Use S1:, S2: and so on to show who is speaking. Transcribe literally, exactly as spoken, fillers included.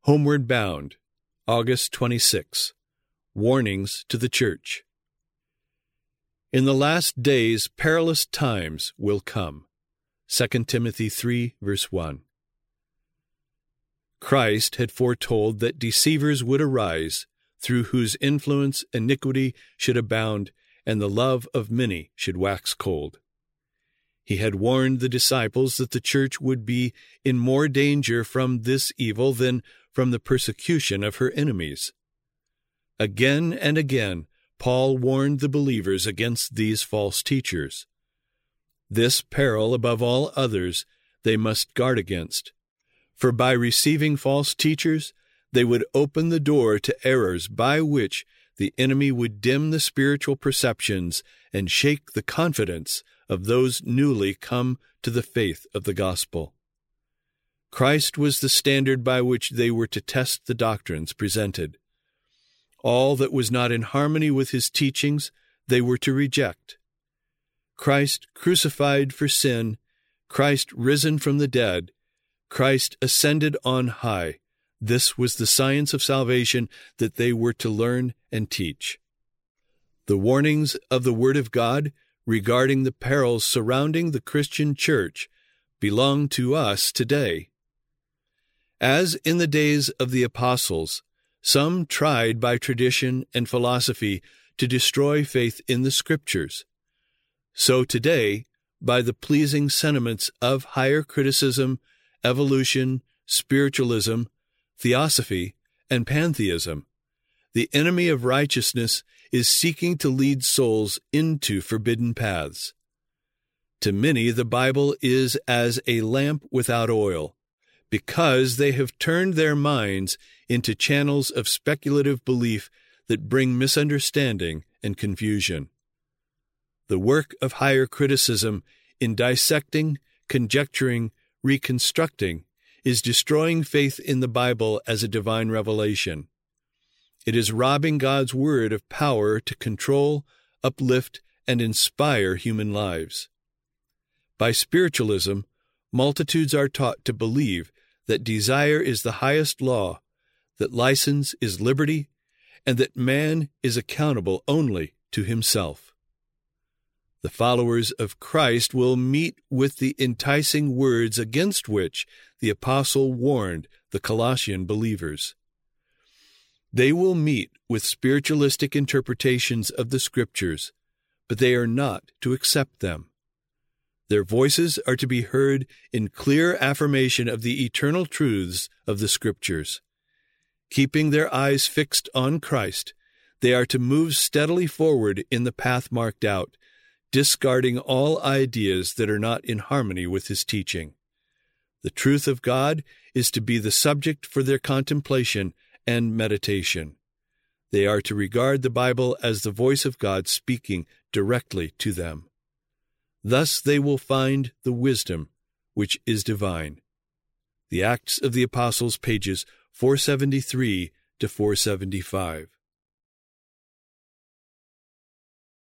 S1: Homeward Bound, August twenty-sixth. Warnings to the Church. In the last days perilous times will come. Second Timothy three, verse one. Christ had foretold that deceivers would arise, through whose influence iniquity should abound, and the love of many should wax cold. He had warned the disciples that the church would be in more danger from this evil than from the persecution of her enemies. Again and again, Paul warned the believers against these false teachers. This peril, above all others, they must guard against, for by receiving false teachers, they would open the door to errors by which the enemy would dim the spiritual perceptions and shake the confidence of those newly come to the faith of the gospel. Christ was the standard by which they were to test the doctrines presented. All that was not in harmony with his teachings they were to reject. Christ crucified for sin, Christ risen from the dead, Christ ascended on high. This was the science of salvation that they were to learn and teach. The warnings of the Word of God regarding the perils surrounding the Christian church belong to us today. As in the days of the apostles, some tried by tradition and philosophy to destroy faith in the Scriptures, so today, by the pleasing sentiments of higher criticism, evolution, spiritualism, theosophy, and pantheism, the enemy of righteousness is seeking to lead souls into forbidden paths. To many, the Bible is as a lamp without oil, because they have turned their minds into channels of speculative belief that bring misunderstanding and confusion. The work of higher criticism in dissecting, conjecturing, reconstructing is destroying faith in the Bible as a divine revelation. It is robbing God's Word of power to control, uplift, and inspire human lives. By spiritualism, multitudes are taught to believe that desire is the highest law, that license is liberty, and that man is accountable only to himself. The followers of Christ will meet with the enticing words against which the apostle warned the Colossian believers. They will meet with spiritualistic interpretations of the Scriptures, but they are not to accept them. Their voices are to be heard in clear affirmation of the eternal truths of the Scriptures. Keeping their eyes fixed on Christ, they are to move steadily forward in the path marked out, discarding all ideas that are not in harmony with his teaching. The truth of God is to be the subject for their contemplation and meditation. They are to regard the Bible as the voice of God speaking directly to them. Thus they will find the wisdom which is divine. The Acts of the Apostles, pages four seventy-three to four seventy-five.